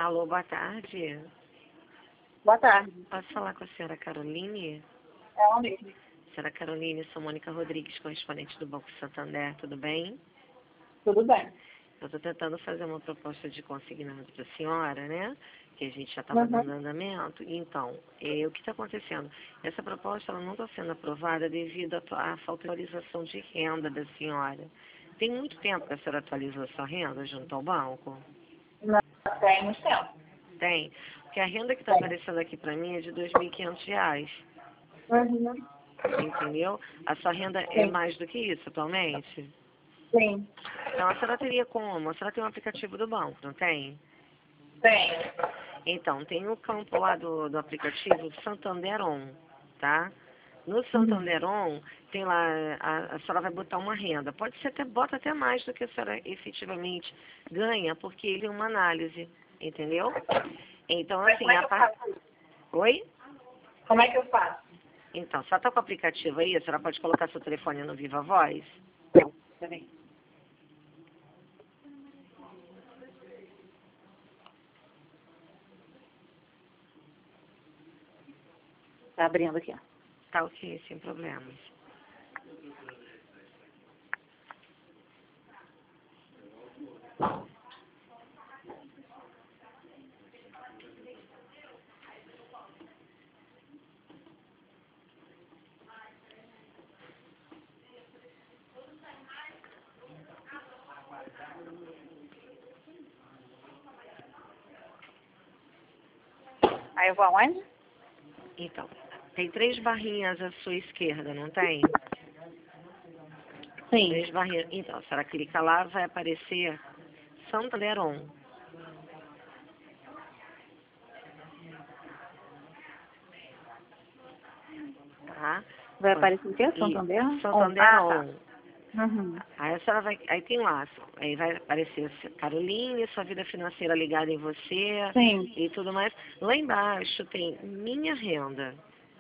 Alô, boa tarde. Boa tarde. Posso falar com a senhora Caroline? É ela mesma. Senhora Caroline, sou Mônica Rodrigues, correspondente do Banco Santander, tudo bem? Tudo bem. Eu estou tentando fazer uma proposta de consignado para a senhora, né? Que a gente já estava dando andamento. Então, o que está acontecendo? Essa proposta ela não está sendo aprovada devido à falta de atualização de renda da senhora. Tem muito tempo que a senhora atualizou sua renda junto ao banco? Não tem muito tempo. Tem. Porque a renda que está aparecendo aqui para mim é de R$ 2.500. Uhum. Entendeu? A sua renda é mais do que isso atualmente? Sim. Então, a senhora teria como? A senhora tem um aplicativo do banco, não tem? Tem. Então, tem o campo lá do aplicativo Santander On, tá? No Santander On, tem lá, a senhora vai botar uma renda. Pode ser até, bota até mais do que a senhora efetivamente ganha, porque ele é uma análise, entendeu? Então, Mas assim, como é que eu faço isso? Oi? Como é que eu faço? Então, a senhora tá com o aplicativo aí, a senhora pode colocar seu telefone no Viva Voz? Peraí. Tá abrindo aqui, ó. Tá ok, sem problemas. Aí eu vou aonde? Então, tem 3 barrinhas à sua esquerda, não tem? Sim. 3 barrinhas. Então, a senhora clica lá, vai aparecer Santander On. Tá? Vai aparecer o quê? E Santander? Santander Ah, tá. On. Uhum. Aí a senhora vai, aí tem lá, aí vai aparecer Caroline, sua vida financeira ligada em você Sim. e tudo mais. Lá embaixo tem minha renda.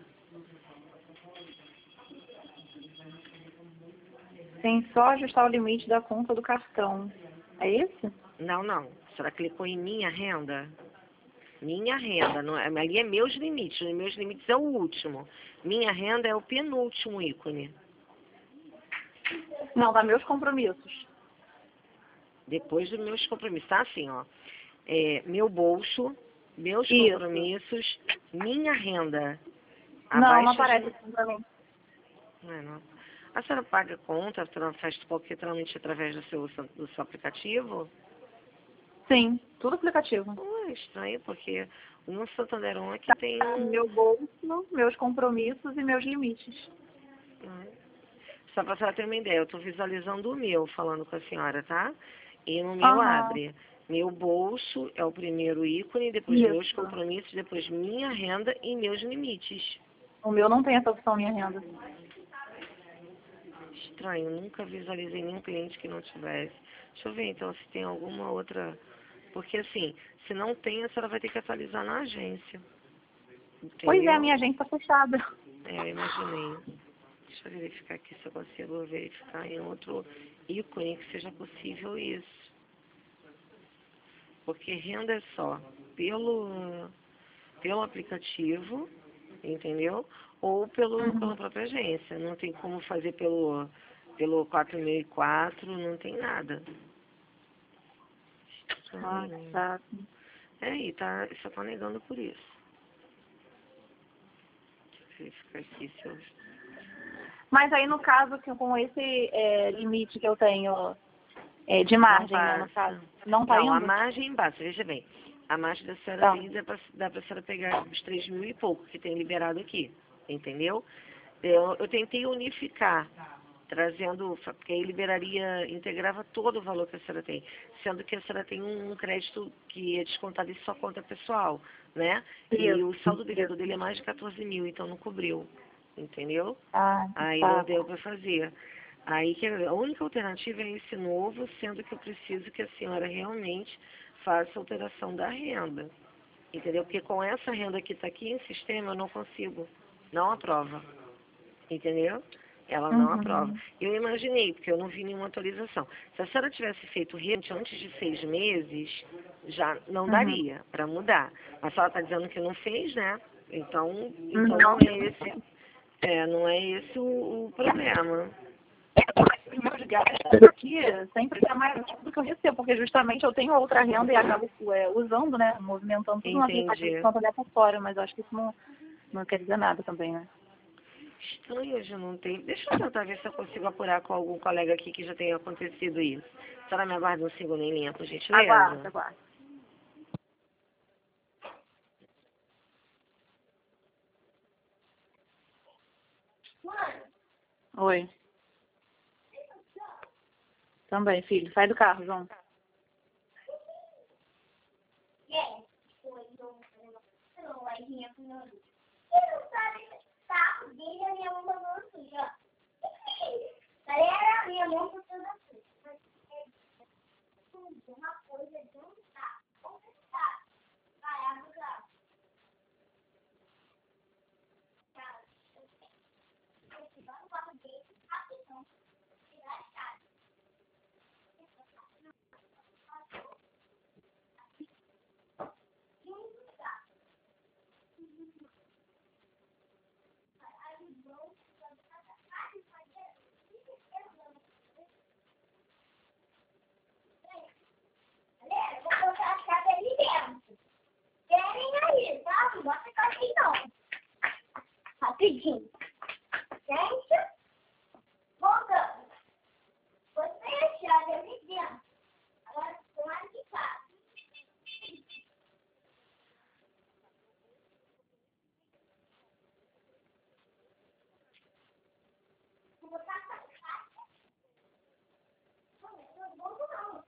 Tem só ajustar o limite da conta do cartão. É isso? Não, não. A senhora clicou em minha renda? Minha renda, não, ali é meus limites. Os meus limites é o último. Minha renda é o penúltimo ícone. Não, dá meus compromissos. Depois dos meus compromissos. Tá assim, ó. Meu bolso, meus Isso. compromissos, minha renda. Não, não Abaixo aparece de... assim pra mim. Não. A senhora paga conta, a senhora faz qualquer trâmite através do seu aplicativo? Sim, tudo aplicativo. É estranho, porque no Santander On aqui tem um... Meu bolso, meus compromissos e meus limites. Só para a senhora ter uma ideia, eu estou visualizando o meu, falando com a senhora, tá? E no meu Aham. abre. Meu bolso é o primeiro ícone, depois meus Isso. compromissos, depois minha renda e meus limites. O meu não tem essa opção, minha renda. Estranho, nunca visualizei nenhum cliente que não tivesse. Deixa eu ver então se tem alguma outra... Porque assim, se não tem, a senhora vai ter que atualizar na agência. Pois é, a Entendeu? minha agência está fechada. Eu imaginei. Deixa eu verificar aqui se eu consigo verificar em outro ícone que seja possível isso. Porque renda é só pelo aplicativo, entendeu? Ou pela própria agência. Não tem como fazer pelo 4004, não tem nada. Ah, Estranho. tá. E só tá negando por isso. Deixa eu verificar aqui se eu... Mas aí, no caso, que com esse limite que eu tenho de margem, né, no caso, não tá Não, a indo? margem baixa, veja bem. A margem da senhora Tá. tem, dá pra senhora pegar os 3.000 e pouco que tem liberado aqui, entendeu? Eu tentei unificar, trazendo, porque aí liberaria, integrava todo o valor que a senhora tem, sendo que a senhora tem um crédito que é descontado em sua conta pessoal, né? E o saldo devedor dele é mais de 14.000, então não cobriu, entendeu? Ah, Aí não tá. deu para fazer. Aí que a única alternativa é esse novo, sendo que eu preciso que a senhora realmente faça a alteração da renda. Entendeu? Porque com essa renda que está aqui em sistema eu não consigo. Não aprova. Entendeu? Ela não aprova. Eu imaginei, porque eu não vi nenhuma atualização. Se a senhora tivesse feito realmente antes de 6 meses, já não daria para mudar. Mas se ela está dizendo que não fez, né? Então não é esse, não é esse o problema. Os meus gastos aqui sempre é mais do que eu recebo, porque justamente eu tenho outra renda e acabo usando, né? Movimentando tudo no aplicativo para olhar para fora, mas eu acho que isso não quer dizer nada também, né? Estranho, eu já não tenho. Deixa eu tentar ver se eu consigo apurar com algum colega aqui que já tenha acontecido isso. A senhora me aguarda um segundo em linha, por gentileza? Aguarda. Oi. Também, filho. Sai do carro, João. Rapidinho. Gente, voltando. Você é chave ali dentro. Agora, do lado de cá. Vou botar essa caixa. Não, não.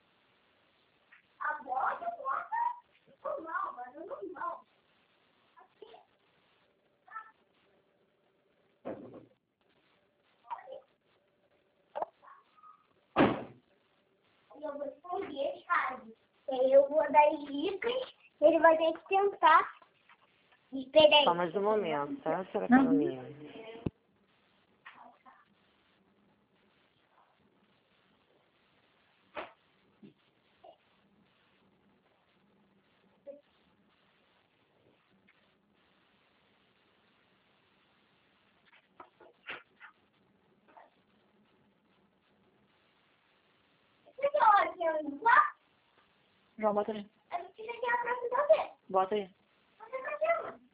A bota, bota. Não, mas eu não. Eu vou esconder as chaves. Eu vou dar as dicas, ele vai ter que tentar. Espera aí. Só mais um momento, tá, senhora Carolina? João, bota aí. Eu preciso aqui a próxima vez. Bota aí. Você vai ter uma.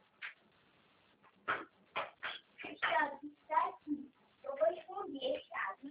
A chave está aqui. Eu vou esconder a chave.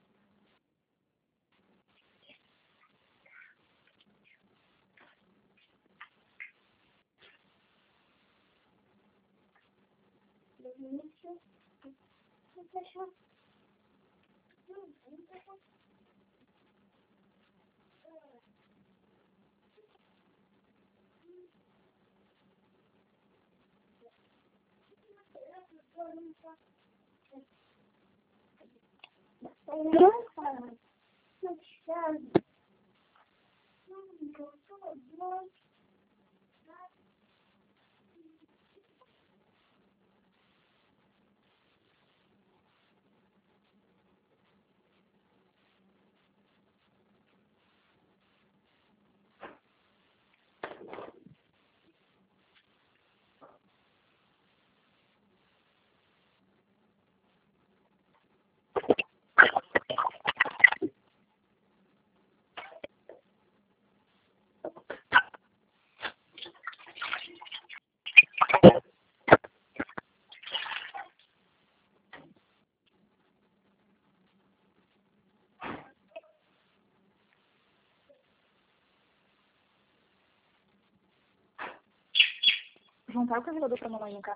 João, paga o carregador pra mamãe no carro.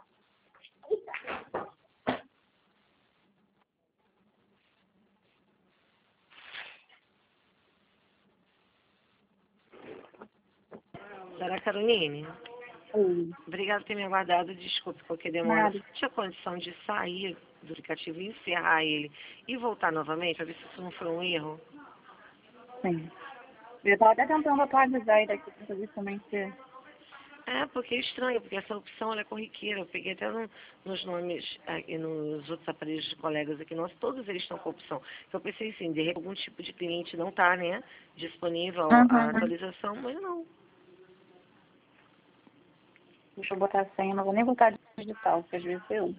Senhora Caroline? Oi. Obrigada por ter me aguardado. Desculpe qualquer demora. Nada. Tinha condição de sair do aplicativo e encerrar ele e voltar novamente, para ver se isso não foi um erro? Sim. Eu tava até tentando atualizar ele aqui pra ver também se... É, porque é estranho, porque essa opção ela é corriqueira. Eu peguei até nos nomes e nos outros aparelhos de colegas aqui nossos, todos eles estão com a opção. Então eu pensei assim, de repente algum tipo de cliente não está, né, disponível a Uhum. atualização, mas não. Deixa eu botar a senha, não vou nem botar digital, porque às vezes eu.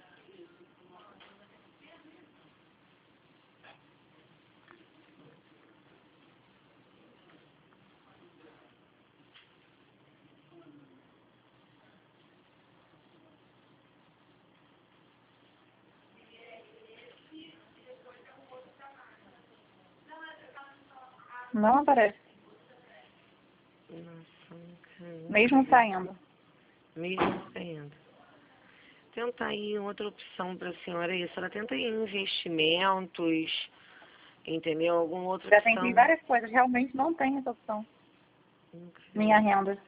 Não aparece, Nossa, cara. mesmo saindo. Mesmo saindo. Tenta aí outra opção para a senhora isso. Ela tenta aí investimentos, entendeu? Alguma outra Já opção. tentei várias coisas, realmente não tem essa opção. Minha renda.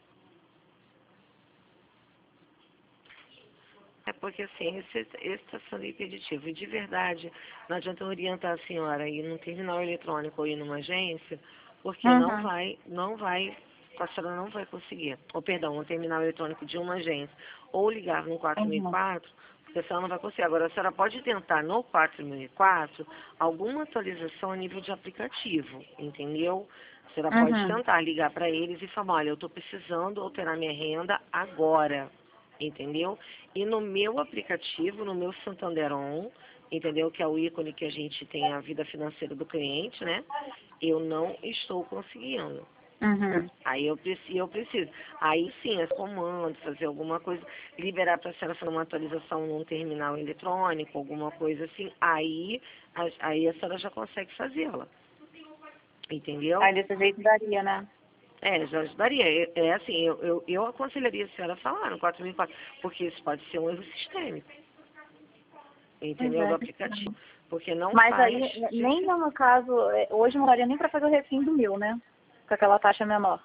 É porque assim, esse está sendo impeditivo. E de verdade, não adianta eu orientar a senhora a ir num terminal eletrônico ou ir numa agência, porque Uhum. não vai, a senhora não vai conseguir. Ou perdão, um terminal eletrônico de uma agência. Ou ligar no Uhum. 4004, porque a senhora não vai conseguir. Agora, a senhora pode tentar no 4004 alguma atualização a nível de aplicativo, entendeu? A senhora pode Uhum. tentar ligar para eles e falar, olha, eu estou precisando alterar minha renda agora. Entendeu? E no meu aplicativo, no meu Santander On, entendeu? Que é o ícone que a gente tem a vida financeira do cliente, né? Eu não estou conseguindo. Uhum. Aí eu preciso. Aí sim, as comandos, fazer alguma coisa, liberar para a senhora fazer uma atualização num terminal eletrônico, alguma coisa assim, aí a senhora já consegue fazê-la. Entendeu? Aí desse jeito daria, né? É, já ajudaria. É assim, eu aconselharia a senhora a falar no 4004, porque isso pode ser um erro sistêmico, Pois entendeu? Do é. aplicativo. Porque não Mas faz. aí, nem no caso, hoje não daria nem para fazer o refim do meu, né? Com aquela taxa menor.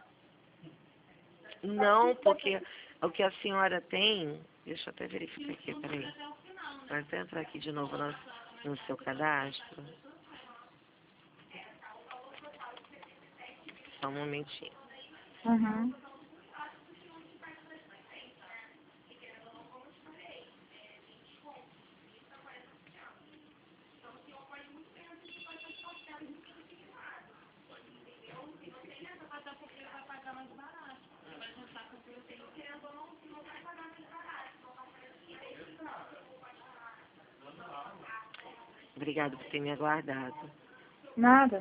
Não, porque o que a senhora tem. Deixa eu até verificar aqui, peraí. Vai até entrar aqui de novo no seu cadastro. Só um momentinho. Uhum. Obrigada por ter me aguardado. Nada.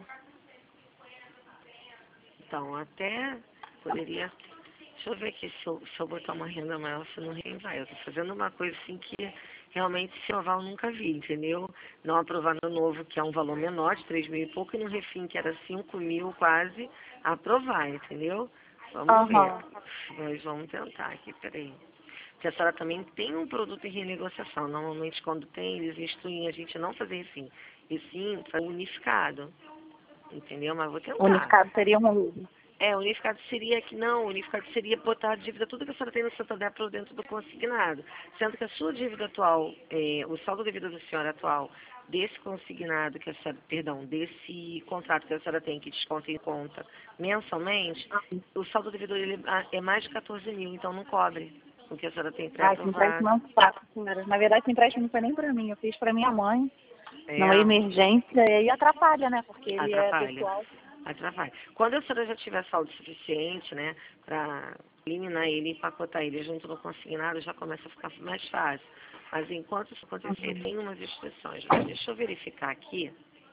Então, até poderia. Deixa eu ver aqui se eu botar uma renda maior, se não vai. Eu tô fazendo uma coisa assim que realmente Cioval nunca vi, entendeu? Não aprovar no novo, que é um valor menor, de 3 mil e pouco, e no refim, que era 5 mil quase, aprovar, entendeu? Vamos ver. Aham. Nós vamos tentar aqui, peraí. Porque a senhora também tem um produto em renegociação. Normalmente, quando tem, eles instruem a gente não fazer refim. E sim, fazer unificado. Entendeu? Mas vou tentar. Unificado seria um uso. É, unificado seria que não, unificado seria botar a dívida, tudo que a senhora tem no Santander para dentro do consignado. Sendo que a sua dívida atual, o saldo devido da senhora atual, desse consignado que a senhora, perdão, desse contrato que a senhora tem, que desconta em conta mensalmente, o saldo devido dele é mais de 14 mil, então não cobre o que a senhora tem Ah, esse empréstimo pré-aprovado. é um saco, senhora. Na verdade, esse empréstimo não foi nem para mim. Eu fiz para minha mãe, É, numa emergência, e aí atrapalha, né? Porque ele é atrapalha. pessoal. Atrapalha. Quando a senhora já tiver saldo suficiente, né, para eliminar ele e empacotar ele junto no consignado, já começa a ficar mais fácil. Mas enquanto isso acontecer, tem umas instruções. Mas deixa eu verificar aqui,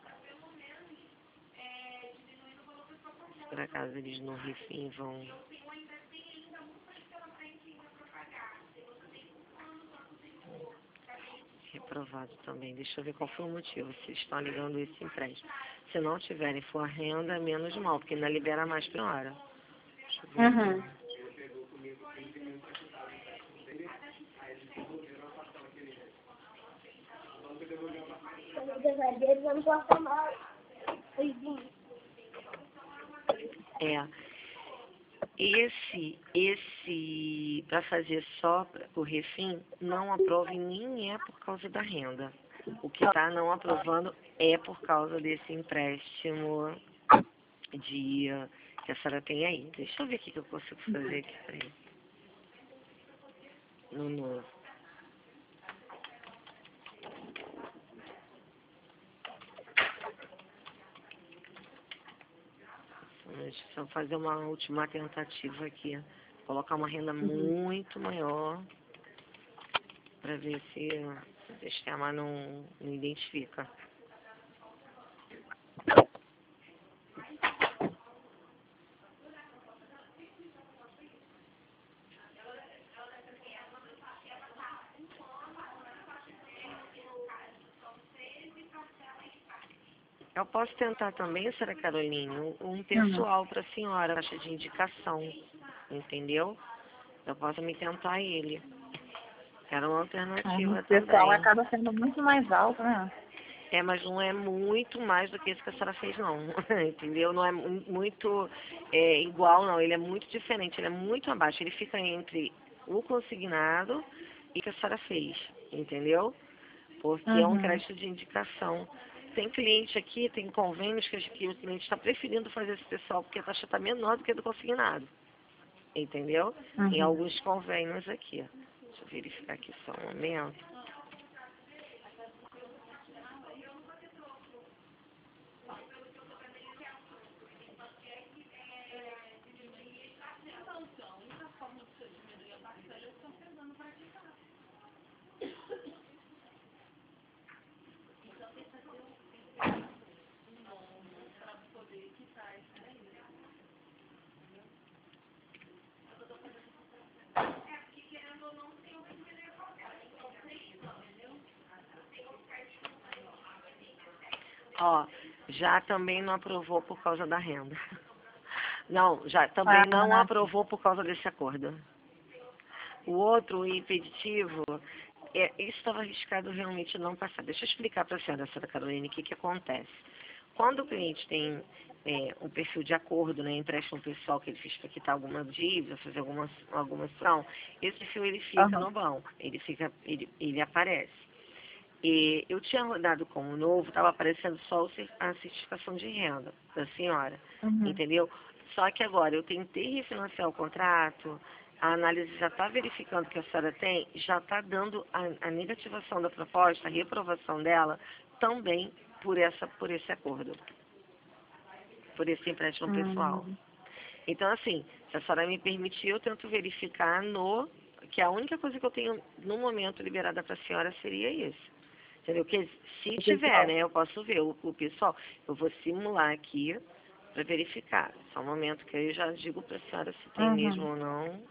se por acaso eles no refim vão... Reprovado também. Deixa eu ver qual foi o motivo, se estão alegando esse empréstimo. Se não tiverem, for renda, menos mal, porque ainda libera mais por hora. Deixa eu ver Uhum. aqui. Vamos cortar mal. É, para fazer só o refim, não aprova e nem é por causa da renda. O que está não aprovando é por causa desse empréstimo que a senhora tem aí. Deixa eu ver o que eu consigo fazer aqui. Peraí. no novo. Deixa eu só fazer uma última tentativa aqui. Colocar uma renda muito maior para ver se o sistema não identifica. Eu posso tentar também, senhora Caroline, um pessoal para a senhora, taxa de indicação, entendeu? Eu posso me tentar ele. Era uma alternativa O pessoal também. acaba sendo muito mais alto, né? Mas não é muito mais do que isso que a senhora fez, não. Entendeu? Não é muito igual, não. Ele é muito diferente, ele é muito abaixo. Ele fica entre o consignado e o que a senhora fez, entendeu? Porque é um crédito de indicação. Tem cliente aqui, tem convênios que o cliente está preferindo fazer esse pessoal porque a taxa está menor do que a do consignado. Entendeu? Em alguns convênios aqui. Deixa eu verificar aqui só um momento. Ó, já também não aprovou por causa da renda. Não, já também não aprovou por causa desse acordo. O outro, o impeditivo, isso estava arriscado realmente não passar. Deixa eu explicar para a senhora Caroline, o que acontece. Quando o cliente tem um perfil de acordo, né, empréstimo pessoal que ele fez para quitar alguma dívida, fazer alguma ação, esse perfil ele fica no banco, ele aparece. E eu tinha rodado como novo, estava aparecendo só a certificação de renda da senhora, entendeu? Só que agora eu tentei refinanciar o contrato, a análise já está verificando que a senhora tem, já está dando a negativação da proposta, a reprovação dela, também por esse acordo, por esse empréstimo pessoal. Então, assim, se a senhora me permitir, eu tento verificar que a única coisa que eu tenho no momento liberada para a senhora seria isso. Entendeu? Porque se tiver, né, eu posso ver o pessoal. Eu vou simular aqui para verificar. Só um momento que eu já digo para a senhora se tem mesmo ou não.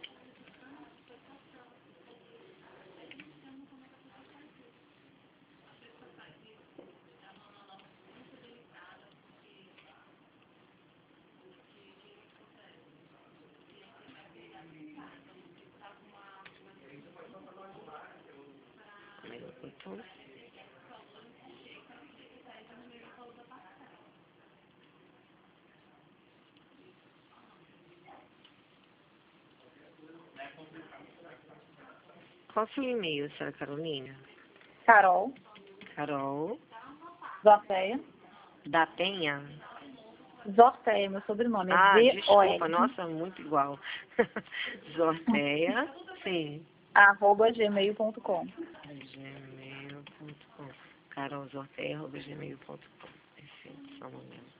Então, qual o seu e-mail, senhora Carolina? Carol. Carol. Zorteia. Da Penha? Zorteia, meu sobrenome. Desculpa, nossa, muito igual. Zorteia, sim. @gmail.com. gmail.com. carolzorteia@gmail.com. Perfeito, só um momento.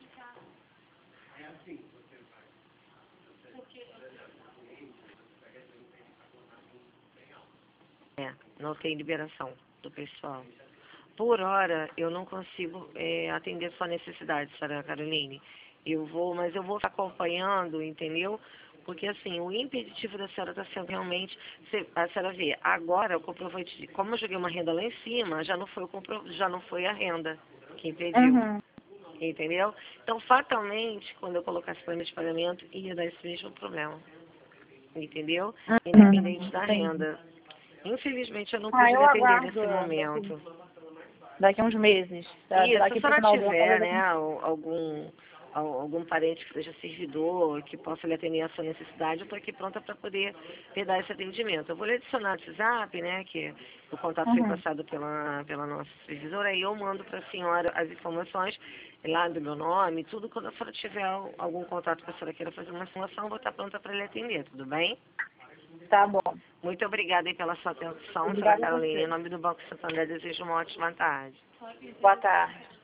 Não tem liberação do pessoal. Por hora, eu não consigo atender sua necessidade, senhora Caroline. Mas eu vou ficar acompanhando, entendeu? Porque, assim, o impeditivo da senhora está sendo realmente... A senhora vê, agora o comprovante, como eu joguei uma renda lá em cima, já não foi a renda que impediu. Entendeu? Então, fatalmente, quando eu colocasse plano de pagamento, ia dar esse mesmo problema. Entendeu? Independente da renda. Infelizmente, eu não pude lhe atender nesse momento. Daqui a uns meses. Isso, se a senhora tiver, né, algum parente que seja servidor, que possa lhe atender a sua necessidade, eu estou aqui pronta para poder dar esse atendimento. Eu vou lhe adicionar no WhatsApp, né, que o contato foi passado pela nossa supervisora, aí eu mando para a senhora as informações lá do meu nome, tudo. Quando a senhora tiver algum contato que a senhora queira fazer uma simulação, eu vou estar pronta para lhe atender, tudo bem? Tá bom. Muito obrigada aí pela sua atenção, Obrigada senhora Carolina. a você. Em nome do Banco Santander, desejo uma ótima tarde. Boa tarde.